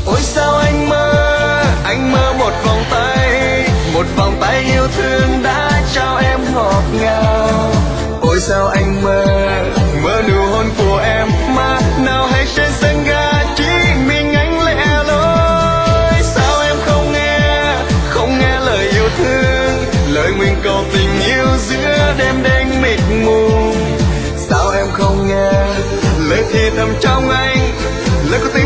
Ôi sao anh mơ một vòng tay yêu thương đã trao em ngọt ngào. Ôi sao anh mơ nụ hôn của em mà nào hay trên sân ga chỉ mình anh lẻ loi. Sao em không nghe lời yêu thương, lời nguyện cầu tình yêu giữa đêm đen mịt mù. Sao em không nghe lời thì thầm trong anh, lời của tình